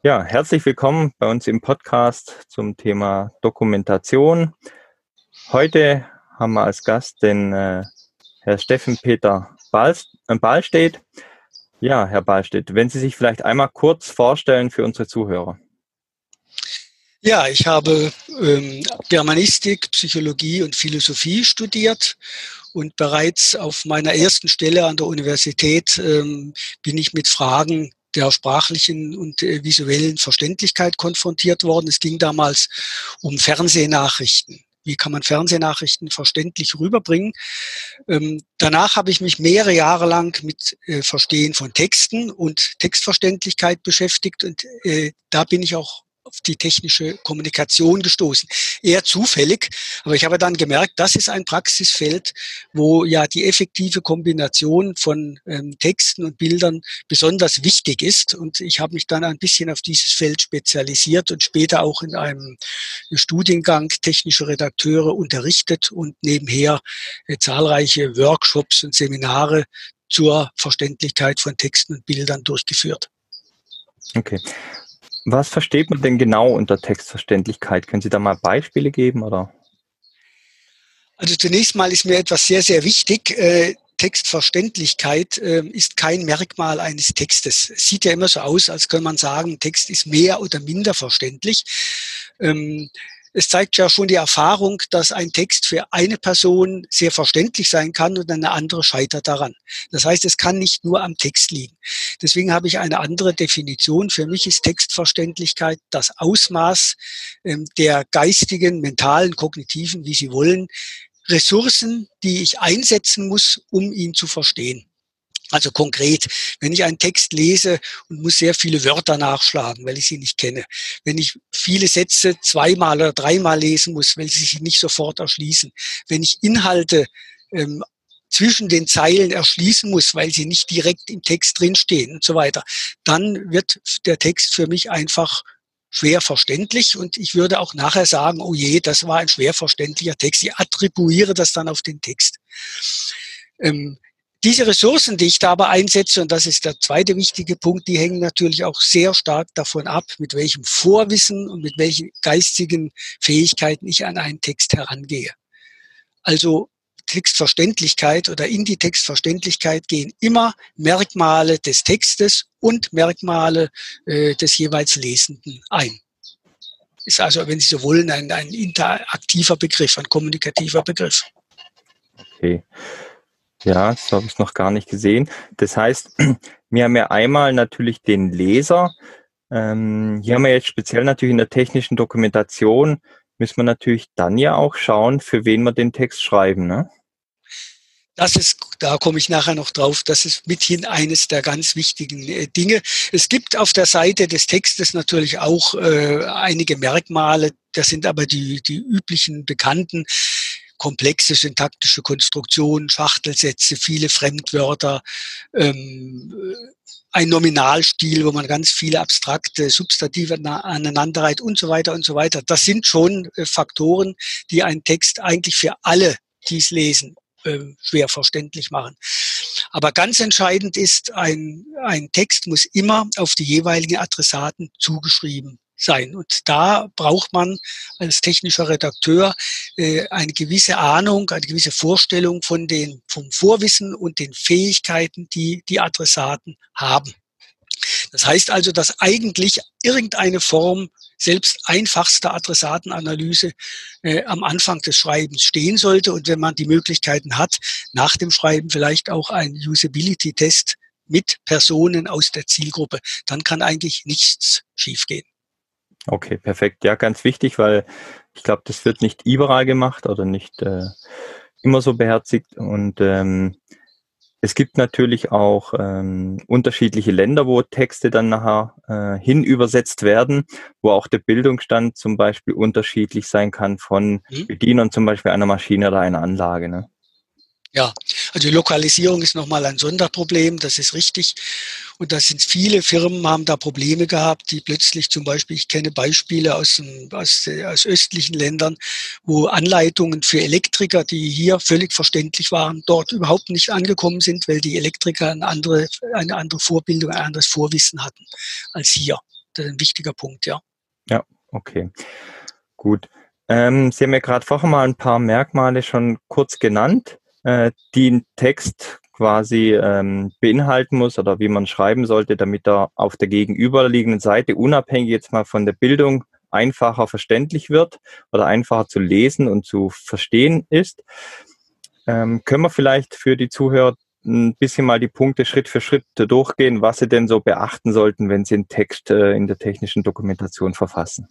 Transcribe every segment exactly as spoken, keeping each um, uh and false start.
Ja, herzlich willkommen bei uns im Podcast zum Thema Dokumentation. Heute haben wir als Gast den äh, Herr Steffen Peter Bals- äh, Ballstedt. Ja, Herr Ballstedt, wenn Sie sich vielleicht einmal kurz vorstellen für unsere Zuhörer. Ja, ich habe ähm, Germanistik, Psychologie und Philosophie studiert und bereits auf meiner ersten Stelle an der Universität ähm, bin ich mit Fragen der sprachlichen und äh, visuellen Verständlichkeit konfrontiert worden. Es ging damals um Fernsehnachrichten. Wie kann man Fernsehnachrichten verständlich rüberbringen? Ähm, danach habe ich mich mehrere Jahre lang mit äh, Verstehen von Texten und Textverständlichkeit beschäftigt und äh, da bin ich auch auf die technische Kommunikation gestoßen. Eher zufällig, aber ich habe dann gemerkt, das ist ein Praxisfeld, wo ja die effektive Kombination von ähm, Texten und Bildern besonders wichtig ist. Und ich habe mich dann ein bisschen auf dieses Feld spezialisiert und später auch in einem Studiengang technische Redakteure unterrichtet und nebenher äh, zahlreiche Workshops und Seminare zur Verständlichkeit von Texten und Bildern durchgeführt. Okay. Was versteht man denn genau unter Textverständlichkeit? Können Sie da mal Beispiele geben, oder? Also zunächst mal ist mir etwas sehr, sehr wichtig. Äh, Textverständlichkeit äh, ist kein Merkmal eines Textes. Es sieht ja immer so aus, als könnte man sagen, ein Text ist mehr oder minder verständlich. Ähm, es zeigt ja schon die Erfahrung, dass ein Text für eine Person sehr verständlich sein kann und eine andere scheitert daran. Das heißt, es kann nicht nur am Text liegen. Deswegen habe ich eine andere Definition. Für mich ist Textverständlichkeit das Ausmaß ähm, der geistigen, mentalen, kognitiven, wie Sie wollen, Ressourcen, die ich einsetzen muss, um ihn zu verstehen. Also konkret, wenn ich einen Text lese und muss sehr viele Wörter nachschlagen, weil ich sie nicht kenne. Wenn ich viele Sätze zweimal oder dreimal lesen muss, weil sie sich nicht sofort erschließen. Wenn ich Inhalte ähm, zwischen den Zeilen erschließen muss, weil sie nicht direkt im Text drinstehen und so weiter, dann wird der Text für mich einfach schwer verständlich und ich würde auch nachher sagen, oh je, das war ein schwer verständlicher Text. Ich attribuiere das dann auf den Text. Ähm, diese Ressourcen, die ich da aber einsetze, und das ist der zweite wichtige Punkt, die hängen natürlich auch sehr stark davon ab, mit welchem Vorwissen und mit welchen geistigen Fähigkeiten ich an einen Text herangehe. Also Textverständlichkeit oder in die Textverständlichkeit gehen immer Merkmale des Textes und Merkmale äh, des jeweils Lesenden ein. Ist also, wenn Sie so wollen, ein, ein interaktiver Begriff, ein kommunikativer Begriff. Okay. Ja, so habe ich es noch gar nicht gesehen. Das heißt, wir haben ja einmal natürlich den Leser. Ähm, hier haben wir jetzt speziell natürlich in der technischen Dokumentation, müssen wir natürlich dann ja auch schauen, für wen wir den Text schreiben, ne? Das ist, da komme ich nachher noch drauf, das ist mithin eines der ganz wichtigen äh, Dinge. Es gibt auf der Seite des Textes natürlich auch äh, einige Merkmale, das sind aber die, die üblichen bekannten. Komplexe syntaktische Konstruktionen, Schachtelsätze, viele Fremdwörter, ähm, ein Nominalstil, wo man ganz viele abstrakte Substantive aneinanderreiht und so weiter und so weiter. Das sind schon äh, Faktoren, die einen Text eigentlich für alle, die es lesen, äh, schwer verständlich machen. Aber ganz entscheidend ist, ein, ein Text muss immer auf die jeweiligen Adressaten zugeschrieben sein. Und da braucht man als technischer Redakteur äh, eine gewisse Ahnung, eine gewisse Vorstellung von den, vom Vorwissen und den Fähigkeiten, die die Adressaten haben. Das heißt also, dass eigentlich irgendeine Form selbst einfachster Adressatenanalyse äh, am Anfang des Schreibens stehen sollte. Und wenn man die Möglichkeiten hat, nach dem Schreiben vielleicht auch einen Usability-Test mit Personen aus der Zielgruppe, dann kann eigentlich nichts schiefgehen. Okay, perfekt. Ja, ganz wichtig, weil ich glaube, das wird nicht überall gemacht oder nicht äh, immer so beherzigt. Und ähm, es gibt natürlich auch ähm, unterschiedliche Länder, wo Texte dann nachher äh, hin übersetzt werden, wo auch der Bildungsstand zum Beispiel unterschiedlich sein kann von Hm? Bedienern zum Beispiel einer Maschine oder einer Anlage, ne? Ja, also die Lokalisierung ist nochmal ein Sonderproblem, das ist richtig. Und da sind viele Firmen, haben da Probleme gehabt, die plötzlich zum Beispiel, ich kenne Beispiele aus, aus, aus östlichen Ländern, wo Anleitungen für Elektriker, die hier völlig verständlich waren, dort überhaupt nicht angekommen sind, weil die Elektriker eine andere, eine andere Vorbildung, ein anderes Vorwissen hatten als hier. ein wichtiger Punkt, ja. Ja, okay, gut. Ähm, Sie haben ja gerade vorher mal ein paar Merkmale schon kurz genannt, äh, die ein Text quasi ähm, beinhalten muss oder wie man schreiben sollte, damit er auf der gegenüberliegenden Seite unabhängig jetzt mal von der Bildung einfacher verständlich wird oder einfacher zu lesen und zu verstehen ist. Ähm, können wir vielleicht für die Zuhörer ein bisschen mal die Punkte Schritt für Schritt durchgehen, was Sie denn so beachten sollten, wenn Sie einen Text äh, in der technischen Dokumentation verfassen?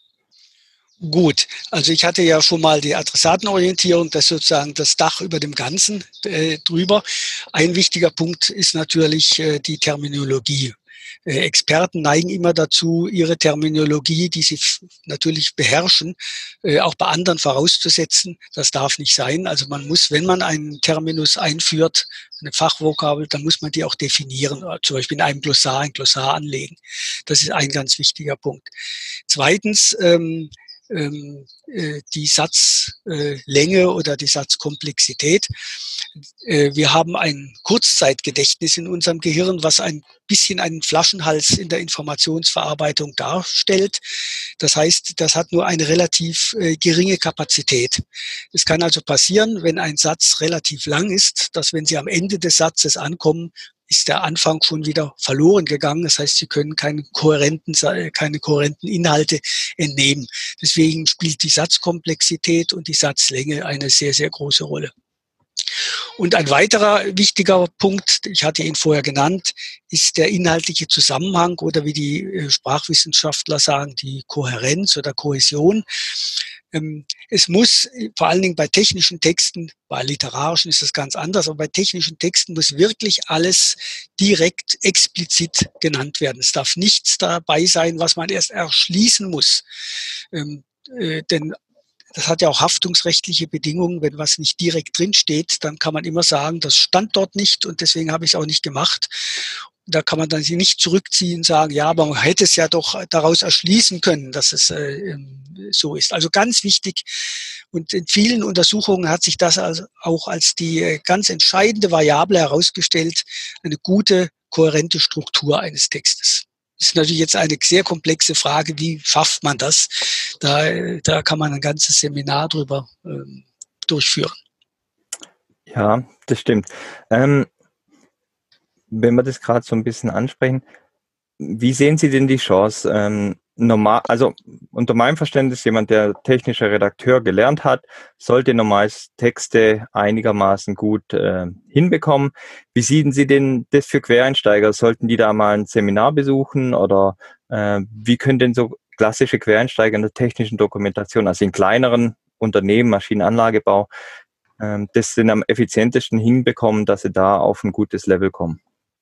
Gut, also ich hatte ja schon mal die Adressatenorientierung, das ist sozusagen das Dach über dem Ganzen äh, drüber. Ein wichtiger Punkt ist natürlich äh, die Terminologie. Äh, Experten neigen immer dazu, ihre Terminologie, die sie natürlich beherrschen, äh, auch bei anderen vorauszusetzen. Das darf nicht sein. Also man muss, wenn man einen Terminus einführt, eine Fachvokabel, dann muss man die auch definieren, zum Beispiel in einem Glossar, ein Glossar anlegen. Das ist ein ganz wichtiger Punkt. Zweitens, ähm, ähm, äh, die Satzlänge äh, oder die Satzkomplexität. Äh, wir haben ein Kurzzeitgedächtnis in unserem Gehirn, was ein bisschen einen Flaschenhals in der Informationsverarbeitung darstellt. Das heißt, das hat nur eine relativ äh, geringe Kapazität. Es kann also passieren, wenn ein Satz relativ lang ist, dass wenn Sie am Ende des Satzes ankommen, ist der Anfang schon wieder verloren gegangen. Das heißt, Sie können keine kohärenten, keine kohärenten Inhalte entnehmen. Deswegen spielt die Satzkomplexität und die Satzlänge eine sehr, sehr große Rolle. Und ein weiterer wichtiger Punkt, ich hatte ihn vorher genannt, ist der inhaltliche Zusammenhang oder wie die Sprachwissenschaftler sagen, die Kohärenz oder Kohäsion. Es muss vor allen Dingen bei technischen Texten, bei literarischen ist das ganz anders, aber bei technischen Texten muss wirklich alles direkt explizit genannt werden. Es darf nichts dabei sein, was man erst erschließen muss. Ähm, äh, denn das hat ja auch haftungsrechtliche Bedingungen. Wenn was nicht direkt drinsteht, dann kann man immer sagen, das stand dort nicht und deswegen habe ich es auch nicht gemacht. Da kann man dann sich nicht zurückziehen und sagen, ja, aber man hätte es ja doch daraus erschließen können, dass es äh, so ist. Also ganz wichtig. Und in vielen Untersuchungen hat sich das also auch als die ganz entscheidende Variable herausgestellt, eine gute, kohärente Struktur eines Textes. Das ist natürlich jetzt eine sehr komplexe Frage, wie schafft man das? Da, da kann man ein ganzes Seminar drüber ähm, durchführen. Ja, das stimmt. Ähm, wenn wir das gerade so ein bisschen ansprechen, wie sehen Sie denn die Chance? Ähm, normal, also unter meinem Verständnis, jemand, der technischer Redakteur gelernt hat, sollte normal Texte einigermaßen gut äh, hinbekommen. Wie sehen Sie denn das für Quereinsteiger? Sollten die da mal ein Seminar besuchen oder äh, wie können denn so klassische Quereinsteiger in der technischen Dokumentation, also in kleineren Unternehmen, Maschinenanlagebau, äh, das denn am effizientesten hinbekommen, dass sie da auf ein gutes Level kommen?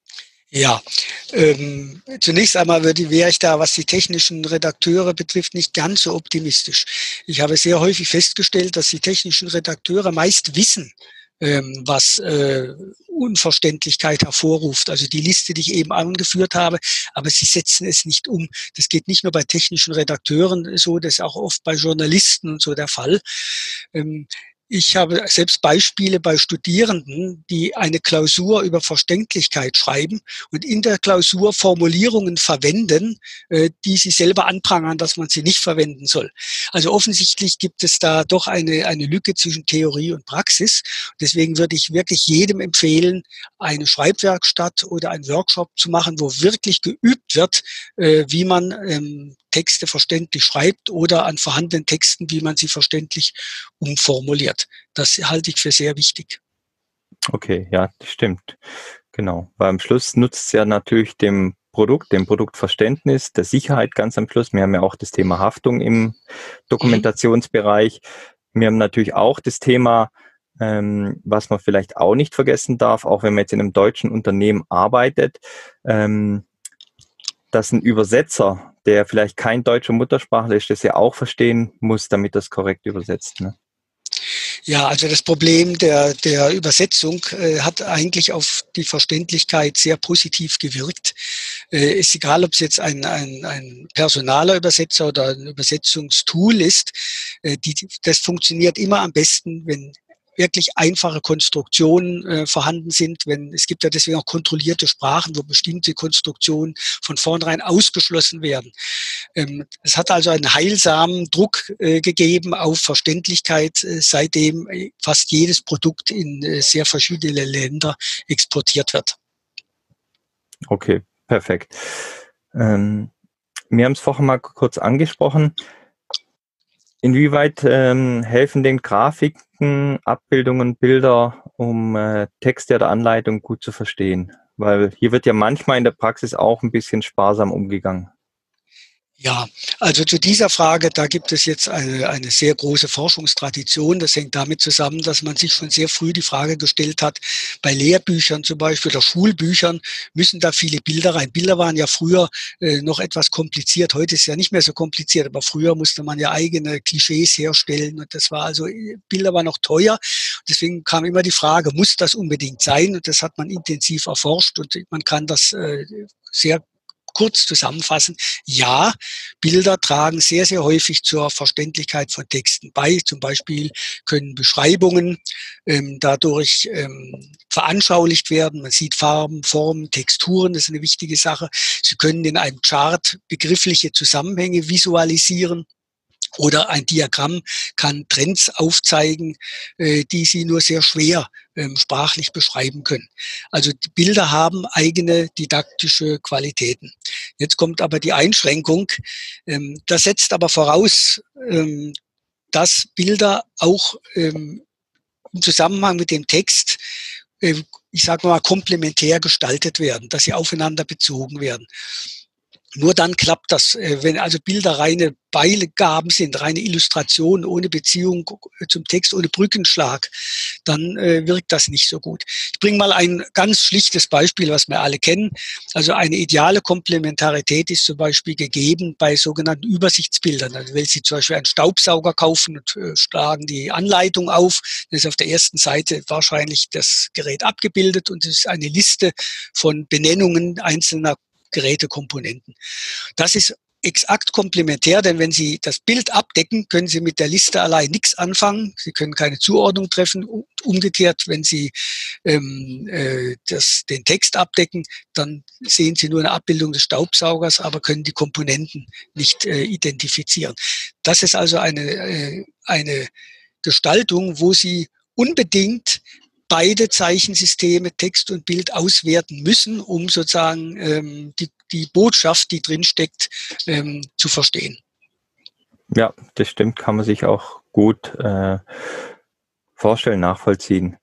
Ja, ähm, zunächst einmal würde, wäre ich da, was die technischen Redakteure betrifft, nicht ganz so optimistisch. Ich habe sehr häufig festgestellt, dass die technischen Redakteure meist wissen, ähm, was äh, Unverständlichkeit hervorruft. Also die Liste, die ich eben angeführt habe, aber sie setzen es nicht um. Das geht nicht nur bei technischen Redakteuren so, das ist auch oft bei Journalisten und so der Fall. Ähm, Ich habe selbst Beispiele bei Studierenden, die eine Klausur über Verständlichkeit schreiben und in der Klausur Formulierungen verwenden, die sie selber anprangern, dass man sie nicht verwenden soll. Also offensichtlich gibt es da doch eine, eine Lücke zwischen Theorie und Praxis. Deswegen würde ich wirklich jedem empfehlen, eine Schreibwerkstatt oder einen Workshop zu machen, wo wirklich geübt wird, wie man Texte verständlich schreibt oder an vorhandenen Texten, wie man sie verständlich umformuliert. Das halte ich für sehr wichtig. Okay, ja, das stimmt. Genau. Weil am Schluss nutzt es ja natürlich dem Produkt, dem Produktverständnis, der Sicherheit ganz am Schluss. Wir haben ja auch das Thema Haftung im Dokumentationsbereich. Wir haben natürlich auch das Thema, ähm, was man vielleicht auch nicht vergessen darf, auch wenn man jetzt in einem deutschen Unternehmen arbeitet, ähm, dass ein Übersetzer, der vielleicht kein deutscher Muttersprachler ist, das ja auch verstehen muss, damit das korrekt übersetzt, ne? Ja, also das Problem der, der Übersetzung äh, hat eigentlich auf die Verständlichkeit sehr positiv gewirkt. Äh, ist egal, ob es jetzt ein, ein, ein personaler Übersetzer oder ein Übersetzungstool ist. Äh, die, das funktioniert immer am besten, wenn wirklich einfache Konstruktionen äh, vorhanden sind. Wenn, es gibt ja deswegen auch kontrollierte Sprachen, wo bestimmte Konstruktionen von vornherein ausgeschlossen werden. Ähm, es hat also einen heilsamen Druck äh, gegeben auf Verständlichkeit, äh, seitdem fast jedes Produkt in äh, sehr verschiedene Länder exportiert wird. Okay, perfekt. Ähm, wir haben es vorhin mal kurz angesprochen. Inwieweit ähm, helfen denn Grafiken, Abbildungen, Bilder, um äh, Texte oder Anleitungen gut zu verstehen? Weil hier wird ja manchmal in der Praxis auch ein bisschen sparsam umgegangen. Ja, also zu dieser Frage, da gibt es jetzt eine, eine sehr große Forschungstradition. Das hängt damit zusammen, dass man sich schon sehr früh die Frage gestellt hat, bei Lehrbüchern zum Beispiel oder Schulbüchern müssen da viele Bilder rein. Bilder waren ja früher äh, noch etwas kompliziert. Heute ist es ja nicht mehr so kompliziert, aber früher musste man ja eigene Klischees herstellen und das war also, Bilder waren noch teuer. Deswegen kam immer die Frage, muss das unbedingt sein? Und das hat man intensiv erforscht und man kann das äh, sehr kurz zusammenfassen. Ja, Bilder tragen sehr, sehr häufig zur Verständlichkeit von Texten bei. Zum Beispiel können Beschreibungen ähm, dadurch ähm, veranschaulicht werden. Man sieht Farben, Formen, Texturen, das ist eine wichtige Sache. Sie können in einem Chart begriffliche Zusammenhänge visualisieren. Oder ein Diagramm kann Trends aufzeigen, äh, die Sie nur sehr schwer ähm, sprachlich beschreiben können. Also die Bilder haben eigene didaktische Qualitäten. Jetzt kommt aber die Einschränkung. Ähm, das setzt aber voraus, ähm, dass Bilder auch ähm, im Zusammenhang mit dem Text, äh, ich sage mal, komplementär gestaltet werden, dass sie aufeinander bezogen werden. Nur dann klappt das. Wenn also Bilder reine Beigaben sind, reine Illustrationen ohne Beziehung zum Text, ohne Brückenschlag, dann äh, wirkt das nicht so gut. Ich bringe mal ein ganz schlichtes Beispiel, was wir alle kennen. Also eine ideale Komplementarität ist zum Beispiel gegeben bei sogenannten Übersichtsbildern. Also wenn Sie zum Beispiel einen Staubsauger kaufen und äh, schlagen die Anleitung auf, dann ist auf der ersten Seite wahrscheinlich das Gerät abgebildet und es ist eine Liste von Benennungen einzelner Gerätekomponenten. Das ist exakt komplementär, denn wenn Sie das Bild abdecken, können Sie mit der Liste allein nichts anfangen. Sie können keine Zuordnung treffen. Umgekehrt, wenn Sie ähm, äh, das, den Text abdecken, dann sehen Sie nur eine Abbildung des Staubsaugers, aber können die Komponenten nicht äh, identifizieren. Das ist also eine, äh, eine Gestaltung, wo Sie unbedingt beide Zeichensysteme, Text und Bild, auswerten müssen, um sozusagen ähm, die, die Botschaft, die drinsteckt, ähm, zu verstehen. Ja, das stimmt, kann man sich auch gut äh, vorstellen, nachvollziehen.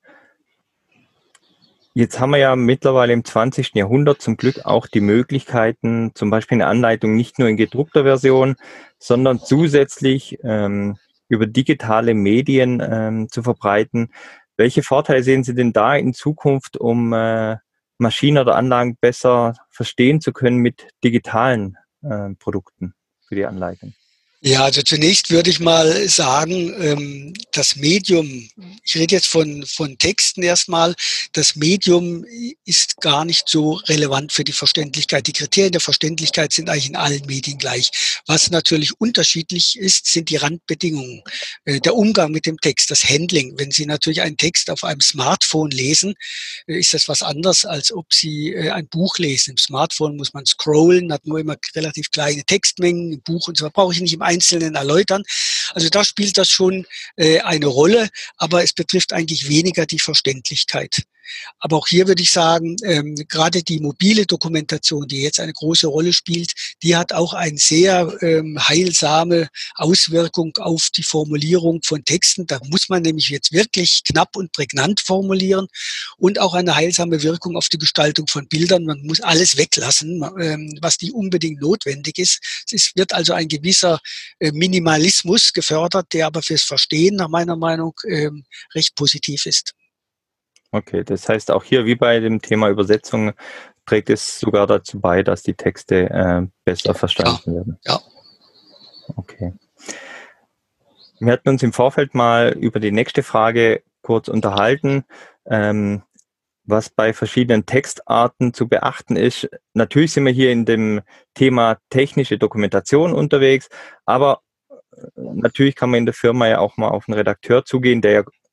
Jetzt haben wir ja mittlerweile im zwanzigsten Jahrhundert zum Glück auch die Möglichkeiten, zum Beispiel eine Anleitung nicht nur in gedruckter Version, sondern zusätzlich ähm, über digitale Medien ähm, zu verbreiten. Welche Vorteile sehen Sie denn da in Zukunft, um äh, Maschinen oder Anlagen besser verstehen zu können mit digitalen äh, Produkten für die Anleitung? Ja, also zunächst würde ich mal sagen, ähm, das Medium, ich rede jetzt von, von Texten erstmal, das Medium ist gar nicht so relevant für die Verständlichkeit. Die Kriterien der Verständlichkeit sind eigentlich in allen Medien gleich. Was natürlich unterschiedlich ist, sind die Randbedingungen. Äh, der Umgang mit dem Text, das Handling. Wenn Sie natürlich einen Text auf einem Smartphone lesen, äh, ist das was anderes, als ob Sie äh, ein Buch lesen. Im Smartphone muss man scrollen, hat nur immer relativ kleine Textmengen, im Buch und so brauche ich nicht im Einzelnen erläutern. Also da spielt das schon äh, eine Rolle, aber es betrifft eigentlich weniger die Verständlichkeit. Aber auch hier würde ich sagen, ähm, gerade die mobile Dokumentation, die jetzt eine große Rolle spielt, die hat auch eine sehr ähm, heilsame Auswirkung auf die Formulierung von Texten. Da muss man nämlich jetzt wirklich knapp und prägnant formulieren und auch eine heilsame Wirkung auf die Gestaltung von Bildern. Man muss alles weglassen, ähm, was nicht unbedingt notwendig ist. Es wird also ein gewisser äh, Minimalismus gefördert, der aber fürs Verstehen nach meiner Meinung ähm, recht positiv ist. Okay, das heißt auch hier wie bei dem Thema Übersetzung trägt es sogar dazu bei, dass die Texte äh, besser verstanden Ja, werden. ja. Okay. Wir hatten uns im Vorfeld mal über die nächste Frage kurz unterhalten, ähm, was bei verschiedenen Textarten zu beachten ist. Natürlich sind wir hier in dem Thema technische Dokumentation unterwegs, aber natürlich kann man in der Firma ja auch mal auf einen Redakteur zugehen, der ja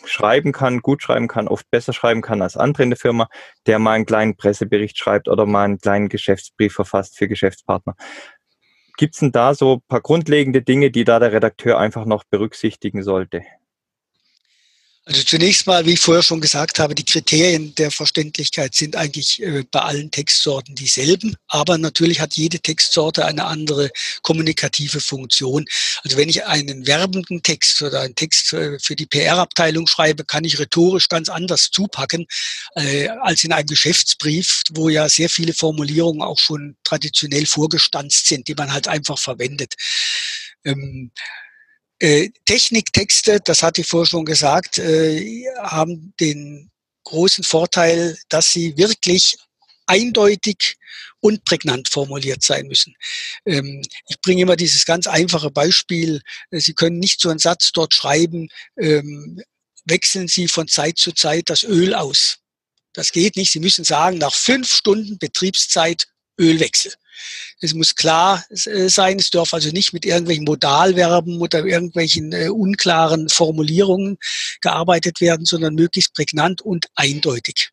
schreiben kann, gut schreiben kann, oft besser schreiben kann als andere in der Firma, der mal einen kleinen Pressebericht schreibt oder mal einen kleinen Geschäftsbrief verfasst für Geschäftspartner. Gibt es denn da so ein paar grundlegende Dinge, die da der Redakteur einfach noch berücksichtigen sollte? Also zunächst mal, wie ich vorher schon gesagt habe, die Kriterien der Verständlichkeit sind eigentlich äh, bei allen Textsorten dieselben, aber natürlich hat jede Textsorte eine andere kommunikative Funktion. Also wenn ich einen werbenden Text oder einen Text äh, für die P R-Abteilung schreibe, kann ich rhetorisch ganz anders zupacken äh, als in einem Geschäftsbrief, wo ja sehr viele Formulierungen auch schon traditionell vorgestanzt sind, die man halt einfach verwendet. Ähm, Äh, Techniktexte, das hatte ich vorher schon gesagt, äh, haben den großen Vorteil, dass sie wirklich eindeutig und prägnant formuliert sein müssen. Ähm, ich bringe immer dieses ganz einfache Beispiel. Sie können nicht so einen Satz dort schreiben, ähm, wechseln Sie von Zeit zu Zeit das Öl aus. Das geht nicht. Sie müssen sagen, nach fünf Stunden Betriebszeit Ölwechsel. Es muss klar sein, es darf also nicht mit irgendwelchen Modalverben oder irgendwelchen äh, unklaren Formulierungen gearbeitet werden, sondern möglichst prägnant und eindeutig.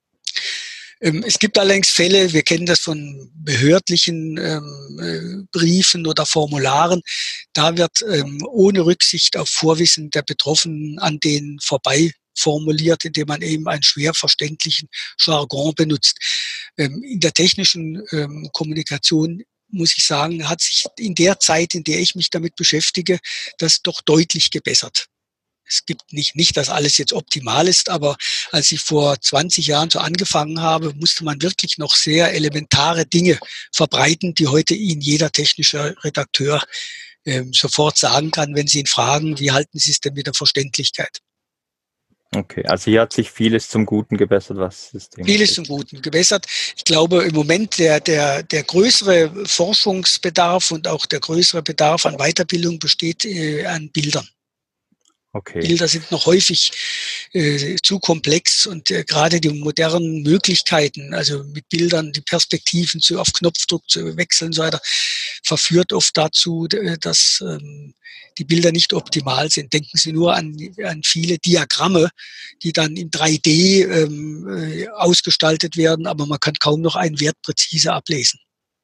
Ähm, es gibt allerdings Fälle, wir kennen das von behördlichen ähm, äh, Briefen oder Formularen, da wird ähm, ohne Rücksicht auf Vorwissen der Betroffenen an denen vorbei formuliert, indem man eben einen schwer verständlichen Jargon benutzt. Ähm, in der technischen ähm, Kommunikation muss ich sagen, hat sich in der Zeit, in der ich mich damit beschäftige, das doch deutlich gebessert. Es gibt nicht, nicht, dass alles jetzt optimal ist, aber als ich vor zwanzig Jahren so angefangen habe, musste man wirklich noch sehr elementare Dinge verbreiten, die heute Ihnen jeder technische Redakteur ähm, sofort sagen kann, wenn Sie ihn fragen, wie halten Sie es denn mit der Verständlichkeit? Okay, also hier hat sich vieles zum Guten gebessert, was das Thema Vieles ist. zum Guten gebessert. Ich glaube, im Moment der, der, der größere Forschungsbedarf und auch der größere Bedarf an Weiterbildung besteht äh, an Bildern. Okay. Bilder sind noch häufig äh, zu komplex und äh, gerade die modernen Möglichkeiten, also mit Bildern die Perspektiven zu, auf Knopfdruck zu wechseln und so weiter, verführt oft dazu, dass ähm, die Bilder nicht optimal sind. Denken Sie nur an, an viele Diagramme, die dann in drei D ähm, äh, ausgestaltet werden, aber man kann kaum noch einen Wert präzise ablesen.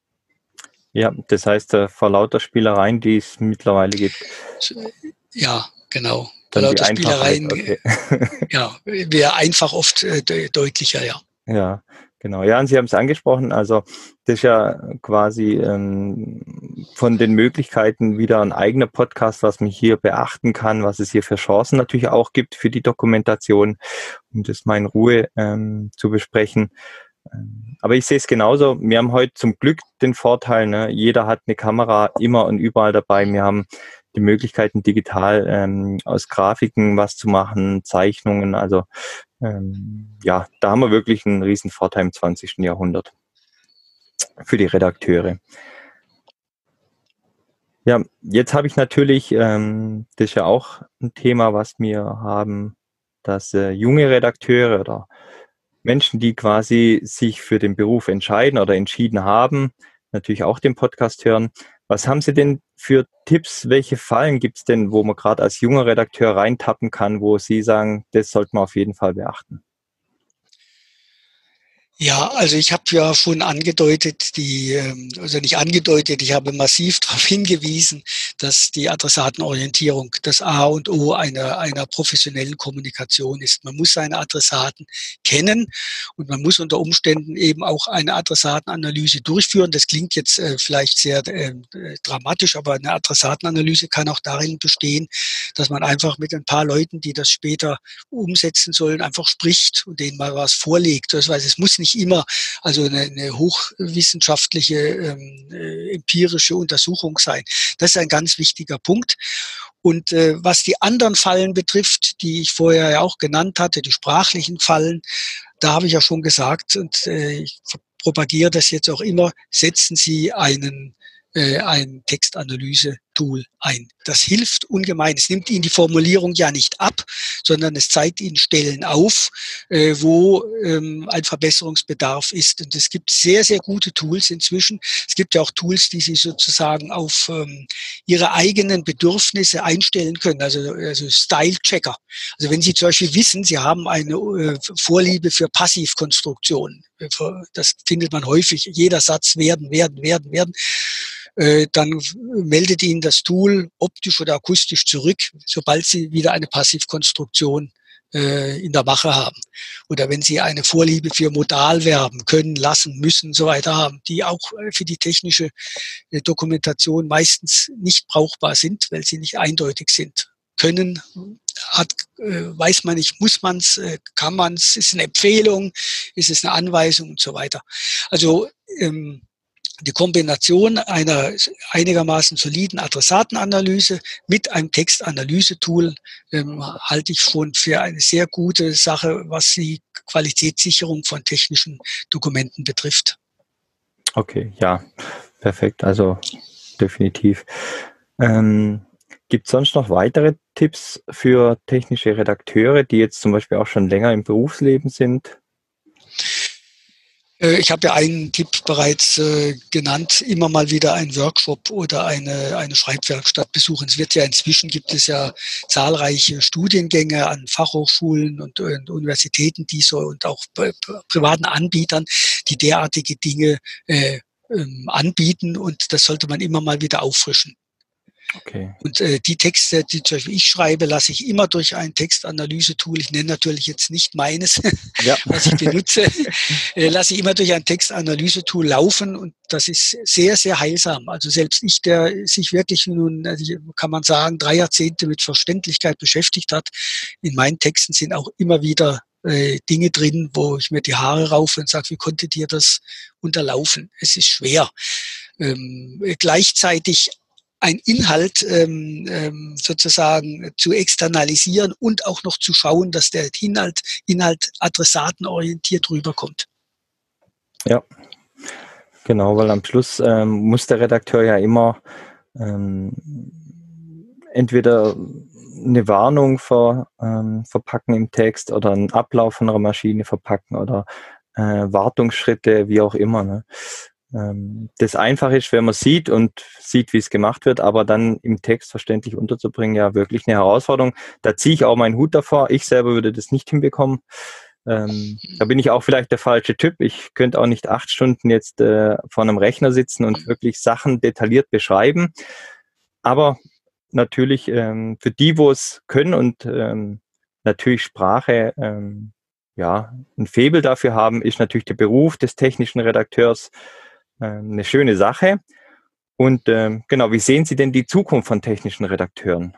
Ja, das heißt, äh, vor lauter Spielereien, die es mittlerweile gibt. Ja, genau. Dann Lauter die Einfachheit, Spielereien, okay. ja, wäre einfach oft äh, de deutlicher, ja. Ja, genau. Ja, und Sie haben es angesprochen, also das ist ja quasi ähm, von den Möglichkeiten wieder ein eigener Podcast, was man hier beachten kann, was es hier für Chancen natürlich auch gibt für die Dokumentation, um das mal in Ruhe ähm, zu besprechen. Aber ich sehe es genauso. Wir haben heute zum Glück den Vorteil, ne? Jeder hat eine Kamera immer und überall dabei. Wir haben die Möglichkeiten, digital ähm, aus Grafiken was zu machen, Zeichnungen. Also ähm, ja, da haben wir wirklich einen riesen Vorteil im zwanzigsten Jahrhundert für die Redakteure. Ja, jetzt habe ich natürlich, ähm, das ist ja auch ein Thema, was wir haben, dass äh, junge Redakteure oder Menschen, die quasi sich für den Beruf entscheiden oder entschieden haben, natürlich auch den Podcast hören. Was haben Sie denn für Tipps? Welche Fallen gibt es denn, wo man gerade als junger Redakteur reintappen kann, wo Sie sagen, das sollte man auf jeden Fall beachten? Ja, also ich habe ja schon angedeutet, die, also nicht angedeutet, ich habe massiv darauf hingewiesen, dass die Adressatenorientierung das A und O einer, einer professionellen Kommunikation ist. Man muss seine Adressaten kennen und man muss unter Umständen eben auch eine Adressatenanalyse durchführen. Das klingt jetzt äh, vielleicht sehr äh, dramatisch, aber eine Adressatenanalyse kann auch darin bestehen, dass man einfach mit ein paar Leuten, die das später umsetzen sollen, einfach spricht und denen mal was vorlegt. Das heißt, es muss nicht immer also eine, eine hochwissenschaftliche, ähm, äh, empirische Untersuchung sein. Das ist ein ganz wichtiger Punkt. Und äh, was die anderen Fallen betrifft, die ich vorher ja auch genannt hatte, die sprachlichen Fallen, da habe ich ja schon gesagt und äh, ich propagiere das jetzt auch immer, setzen Sie einen äh, ein Textanalyse-Tool ein. Das hilft ungemein. Es nimmt Ihnen die Formulierung ja nicht ab, sondern es zeigt Ihnen Stellen auf, äh, wo ähm, ein Verbesserungsbedarf ist. Und es gibt sehr, sehr gute Tools inzwischen. Es gibt ja auch Tools, die Sie sozusagen auf ähm, Ihre eigenen Bedürfnisse einstellen können, also, also Style-Checker. Also wenn Sie zum Beispiel wissen, Sie haben eine äh, Vorliebe für Passivkonstruktionen, das findet man häufig, jeder Satz werden, werden, werden, werden, dann meldet Ihnen das Tool optisch oder akustisch zurück, sobald Sie wieder eine Passivkonstruktion äh, in der Mache haben. Oder wenn Sie eine Vorliebe für Modalverben können, lassen, müssen, so weiter haben, die auch für die technische äh, Dokumentation meistens nicht brauchbar sind, weil sie nicht eindeutig sind. Können, hat, äh, weiß man nicht, muss man es, äh, kann man es, ist eine Empfehlung, ist es eine Anweisung und so weiter. Also ähm, die Kombination einer einigermaßen soliden Adressatenanalyse mit einem Textanalyse-Tool ähm, halte ich schon für eine sehr gute Sache, was die Qualitätssicherung von technischen Dokumenten betrifft. Okay, ja, perfekt, also definitiv. Ähm, gibt es sonst noch weitere Tipps für technische Redakteure, die jetzt zum Beispiel auch schon länger im Berufsleben sind? Ich habe ja einen Tipp bereits äh, genannt, immer mal wieder einen Workshop oder eine, eine Schreibwerkstatt besuchen. Es wird ja inzwischen, gibt es ja zahlreiche Studiengänge an Fachhochschulen und, und Universitäten, die so und auch privaten Anbietern, die derartige Dinge äh, ähm, anbieten, und das sollte man immer mal wieder auffrischen. Okay. Und äh, die Texte, die zum Beispiel ich schreibe, lasse ich immer durch ein Textanalyse-Tool, ich nenne natürlich jetzt nicht meines, ja. was ich benutze, äh, lasse ich immer durch ein Textanalyse-Tool laufen, und das ist sehr, sehr heilsam. Also selbst ich, der sich wirklich nun, also kann man sagen, drei Jahrzehnte mit Verständlichkeit beschäftigt hat, in meinen Texten sind auch immer wieder äh, Dinge drin, wo ich mir die Haare raufe und sage, wie konnte dir das unterlaufen? Es ist schwer. Ähm, gleichzeitig ein Inhalt ähm, ähm, sozusagen zu externalisieren und auch noch zu schauen, dass der Inhalt, Inhalt adressatenorientiert rüberkommt. Ja, genau, weil am Schluss ähm, muss der Redakteur ja immer ähm, entweder eine Warnung ver, ähm, verpacken im Text oder einen Ablauf von einer Maschine verpacken oder äh, Wartungsschritte, wie auch immer, ne? Das einfach ist, wenn man sieht und sieht, wie es gemacht wird, aber dann im Text verständlich unterzubringen, ja wirklich eine Herausforderung. Da ziehe ich auch meinen Hut davor. Ich selber würde das nicht hinbekommen. Ähm, da bin ich auch vielleicht der falsche Typ. Ich könnte auch nicht acht Stunden jetzt äh, vor einem Rechner sitzen und wirklich Sachen detailliert beschreiben. Aber natürlich ähm, für die, wo es können und ähm, natürlich Sprache ähm, ja ein Faible dafür haben, ist natürlich der Beruf des technischen Redakteurs eine schöne Sache. Und ähm, genau, wie sehen Sie denn die Zukunft von technischen Redakteuren?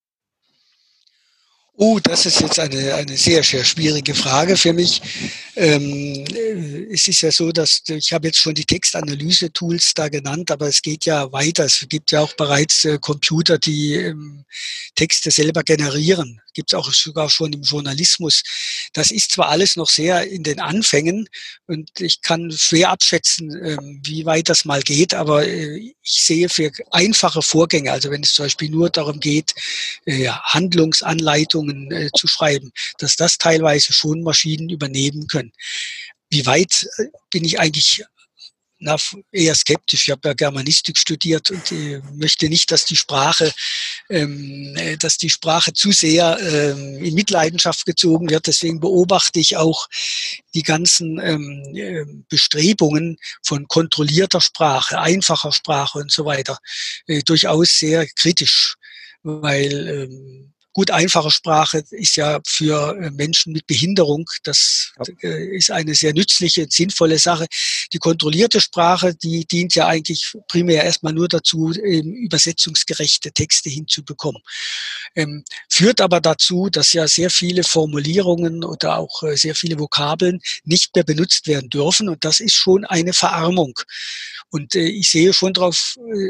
Oh, das ist jetzt eine, eine sehr, sehr schwierige Frage für mich. Ähm, es ist ja so, dass ich habe jetzt schon die Textanalyse-Tools da genannt, aber es geht ja weiter. Es gibt ja auch bereits äh, Computer, die ähm, Texte selber generieren. Gibt es auch sogar schon im Journalismus. Das ist zwar alles noch sehr in den Anfängen und ich kann schwer abschätzen, ähm, wie weit das mal geht, aber äh, ich sehe für einfache Vorgänge, also wenn es zum Beispiel nur darum geht, äh, Handlungsanleitungen äh, zu schreiben, dass das teilweise schon Maschinen übernehmen können. Wie weit äh, bin ich eigentlich na, eher skeptisch. Ich habe ja Germanistik studiert und äh, möchte nicht, dass die Sprache, ähm, dass die Sprache zu sehr ähm, in Mitleidenschaft gezogen wird. Deswegen beobachte ich auch die ganzen ähm, Bestrebungen von kontrollierter Sprache, einfacher Sprache und so weiter äh, durchaus sehr kritisch, weil ähm, gut, einfache Sprache ist ja für Menschen mit Behinderung, das ist eine sehr nützliche, sinnvolle Sache. Die kontrollierte Sprache, die dient ja eigentlich primär erstmal nur dazu, übersetzungsgerechte Texte hinzubekommen. Ähm, führt aber dazu, dass ja sehr viele Formulierungen oder auch sehr viele Vokabeln nicht mehr benutzt werden dürfen, und das ist schon eine Verarmung. Und äh, ich sehe schon darauf, äh,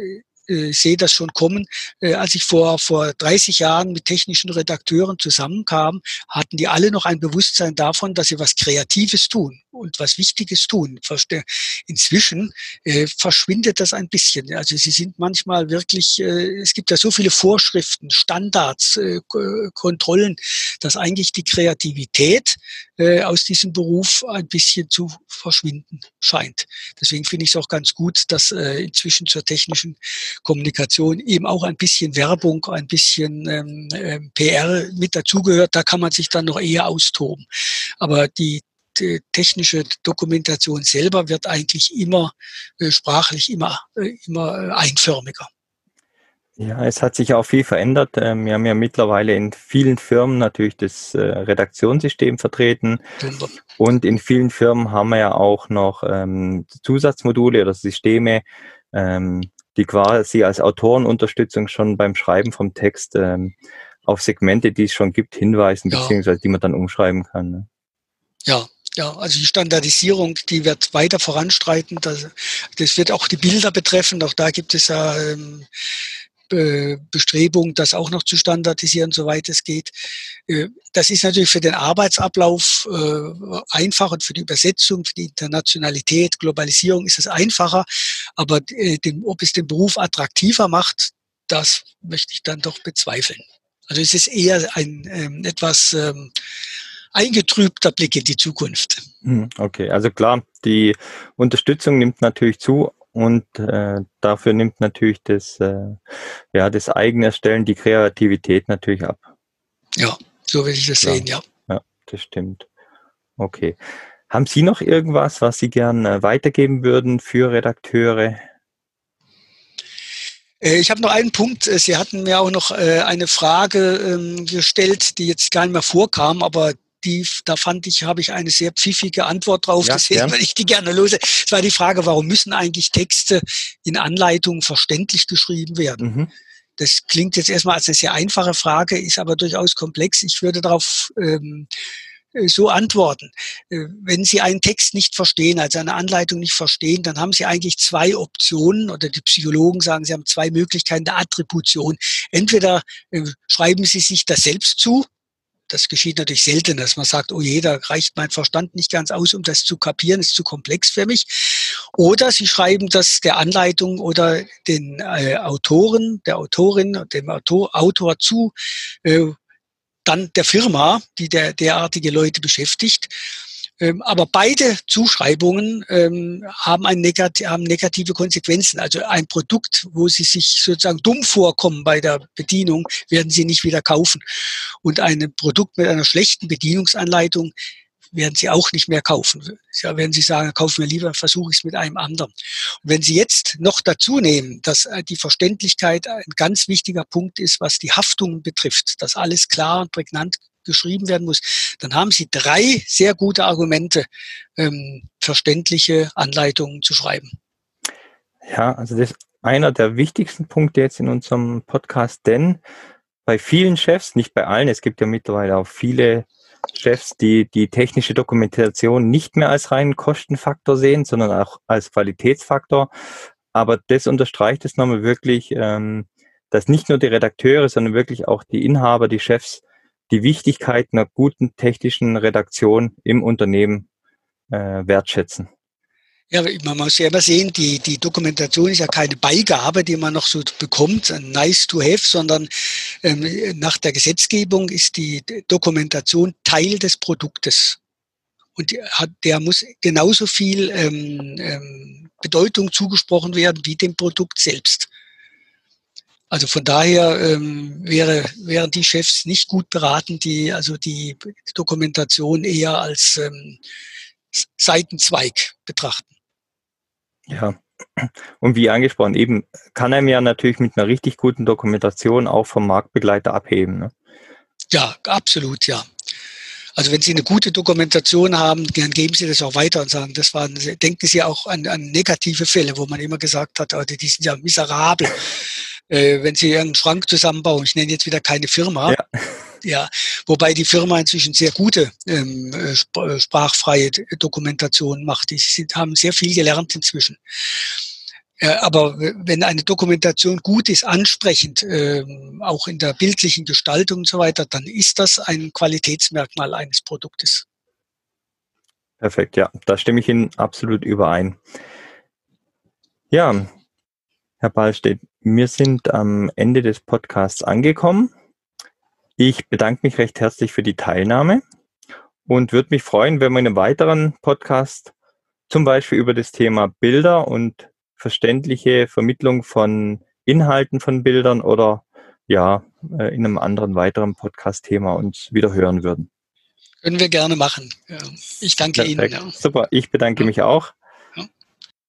äh, sehe das schon kommen. Äh, als ich vor, vor dreißig Jahren mit technischen Redakteuren zusammenkam, hatten die alle noch ein Bewusstsein davon, dass sie was Kreatives tun und was Wichtiges tun. Inzwischen äh, verschwindet das ein bisschen. Also sie sind manchmal wirklich, äh, es gibt ja so viele Vorschriften, Standards, äh, Kontrollen, dass eigentlich die Kreativität äh, aus diesem Beruf ein bisschen zu verschwinden scheint. Deswegen finde ich es auch ganz gut, dass äh, inzwischen zur technischen Kommunikation eben auch ein bisschen Werbung, ein bisschen ähm, äh, P R mit dazugehört. Da kann man sich dann noch eher austoben. Aber die, die technische Dokumentation selber wird eigentlich immer äh, sprachlich immer, äh, immer äh, einförmiger. Ja, es hat sich auch viel verändert. Ähm, Wir haben ja mittlerweile in vielen Firmen natürlich das äh, Redaktionssystem vertreten. Und in vielen Firmen haben wir ja auch noch ähm, Zusatzmodule oder Systeme, ähm, die quasi als Autorenunterstützung schon beim Schreiben vom Text ähm, auf Segmente, die es schon gibt, hinweisen, Ja. beziehungsweise die man dann umschreiben kann. Ne? Ja. Ja, also die Standardisierung, die wird weiter voranschreiten. Das, das wird auch die Bilder betreffen. Auch da gibt es ja ähm, Bestrebung, das auch noch zu standardisieren, soweit es geht. Das ist natürlich für den Arbeitsablauf einfach und für die Übersetzung, für die Internationalität, Globalisierung ist es einfacher. Aber ob es den Beruf attraktiver macht, das möchte ich dann doch bezweifeln. Also es ist eher ein etwas eingetrübter Blick in die Zukunft. Okay, also klar, die Unterstützung nimmt natürlich zu. Und äh, dafür nimmt natürlich das, äh, ja, das eigene Erstellen, die Kreativität natürlich ab. Ja, so will ich das Klar. sehen, ja. Ja, das stimmt. Okay. Haben Sie noch irgendwas, was Sie gern äh, weitergeben würden für Redakteure? Ich habe noch einen Punkt. Sie hatten mir auch noch äh, eine Frage ähm, gestellt, die jetzt gar nicht mehr vorkam, aber Die, da fand ich, habe ich eine sehr pfiffige Antwort drauf, Ja, deswegen gern. würde ich die gerne lose. Es war die Frage, warum müssen eigentlich Texte in Anleitungen verständlich geschrieben werden? Mhm. Das klingt jetzt erstmal als eine sehr einfache Frage, ist aber durchaus komplex. Ich würde darauf ähm, so antworten. Wenn Sie einen Text nicht verstehen, also eine Anleitung nicht verstehen, dann haben Sie eigentlich zwei Optionen, oder die Psychologen sagen, Sie haben zwei Möglichkeiten der Attribution. Entweder äh, schreiben Sie sich das selbst zu. Das geschieht natürlich selten, dass man sagt, oh je, da reicht mein Verstand nicht ganz aus, um das zu kapieren, ist zu komplex für mich. Oder Sie schreiben das der Anleitung oder den äh, Autoren, der Autorin, dem Autor, Autor zu, äh, dann der Firma, die der, derartige Leute beschäftigt. Ähm, aber beide Zuschreibungen ähm, haben, ein negat- haben negative Konsequenzen. Also ein Produkt, wo Sie sich sozusagen dumm vorkommen bei der Bedienung, werden Sie nicht wieder kaufen. Und ein Produkt mit einer schlechten Bedienungsanleitung werden Sie auch nicht mehr kaufen. Ja, werden Sie sagen, kaufen wir lieber, versuche ich es mit einem anderen. Und wenn Sie jetzt noch dazu nehmen, dass die Verständlichkeit ein ganz wichtiger Punkt ist, was die Haftung betrifft, dass alles klar und prägnant geschrieben werden muss, dann haben Sie drei sehr gute Argumente, ähm, verständliche Anleitungen zu schreiben. Ja, also das ist einer der wichtigsten Punkte jetzt in unserem Podcast, denn bei vielen Chefs, nicht bei allen, es gibt ja mittlerweile auch viele Chefs, die die technische Dokumentation nicht mehr als reinen Kostenfaktor sehen, sondern auch als Qualitätsfaktor. Aber das unterstreicht es nochmal wirklich, ähm, dass nicht nur die Redakteure, sondern wirklich auch die Inhaber, die Chefs, die Wichtigkeit einer guten technischen Redaktion im Unternehmen äh, wertschätzen. Ja, man muss ja immer sehen, die, die Dokumentation ist ja keine Beigabe, die man noch so bekommt, nice to have, sondern ähm, nach der Gesetzgebung ist die Dokumentation Teil des Produktes. Und hat, der muss genauso viel ähm, ähm, Bedeutung zugesprochen werden wie dem Produkt selbst. Also von daher ähm, wäre, wären die Chefs nicht gut beraten, die also die Dokumentation eher als ähm, Seitenzweig betrachten. Ja, und wie angesprochen, eben kann einem ja natürlich mit einer richtig guten Dokumentation auch vom Marktbegleiter abheben. Ne? Ja, absolut, ja. Also wenn Sie eine gute Dokumentation haben, dann geben Sie das auch weiter und sagen, das waren, denken Sie auch an, an negative Fälle, wo man immer gesagt hat, die sind ja miserabel. Äh, wenn Sie einen Schrank zusammenbauen, ich nenne jetzt wieder keine Firma, ja, ja wobei die Firma inzwischen sehr gute ähm, sprachfreie Dokumentation macht. Die sind, haben sehr viel gelernt inzwischen. Ja, aber wenn eine Dokumentation gut ist, ansprechend, äh, auch in der bildlichen Gestaltung und so weiter, dann ist das ein Qualitätsmerkmal eines Produktes. Perfekt, ja, da stimme ich Ihnen absolut überein. Ja, Herr Ballstedt, wir sind am Ende des Podcasts angekommen. Ich bedanke mich recht herzlich für die Teilnahme und würde mich freuen, wenn wir in einem weiteren Podcast zum Beispiel über das Thema Bilder und verständliche Vermittlung von Inhalten von Bildern oder ja, in einem anderen weiteren Podcast-Thema uns wieder hören würden. Können wir gerne machen. Ja, ich danke Perfekt. Ihnen. Ja. Super, ich bedanke Ja. mich auch.